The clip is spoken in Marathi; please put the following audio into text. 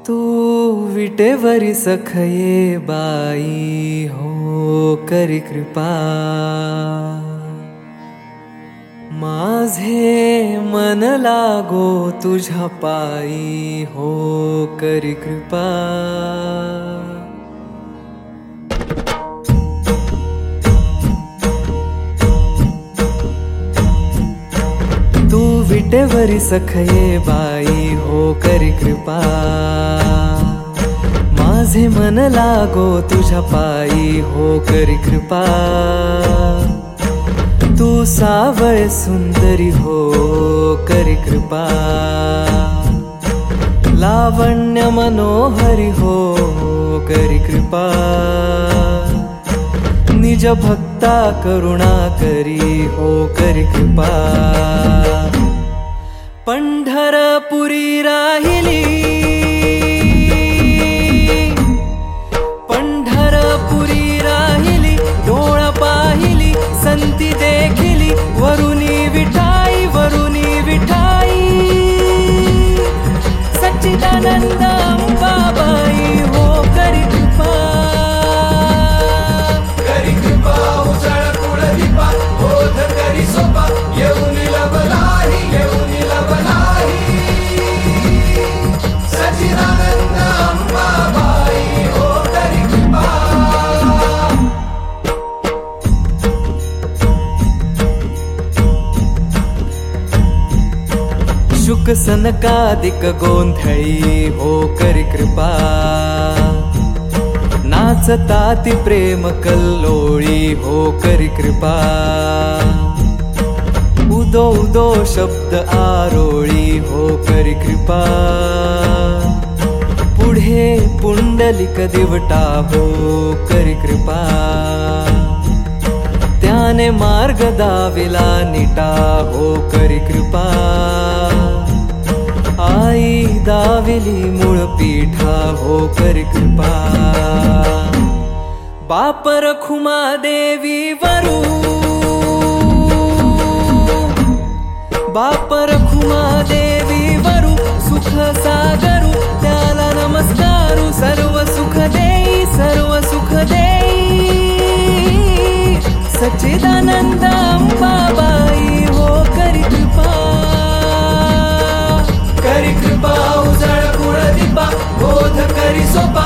तू विटेवरी सखये बाई हो करी कृपा माझे मन लागो तुझ्या पायी हो करी कृपा तू विटेवरी सखये बाई हो करी कृपा माझे मन लागो तुझ्या पायी हो करी कृपा तू सावळ सुंदरी हो करी कृपा लावण्य मनोहरी हो करी कृपा निज भक्ता करुणा करी हो करी कृपा पंढरपुरी राहिली पंढरपुरी राहिली डोळ पाहिली संती देखिली वरुणी विठाई सच्चिदानंद अंबाबाई हो करी कृपा उजळ कुळदीपा बोध करी सोपा येऊन लबलाही सच्चिदानंद अंबाबाई हो करी कृपा शुक सनकादिक गोंधळी हो करी कृपा नाचताती प्रेम कल्लोळी हो करी कृपा उदो उदो शब्द आरोळी हो करी कृपा पुढे पुंडलिक दिवटा हो करी कृपा त्याने मार्ग दाविला निटा हो करी कृपा आई दाविली मूळ पीठा हो करी कृपा बाप रखुमा देवी वरू बाप रखुमा देवी वरू सुख सागरू त्याला नमस्कारू सर्व सुख देई सच्चिदानंद अंबाबाई हो करी कृपा उजळ कुळदीपा बोध करी सोपा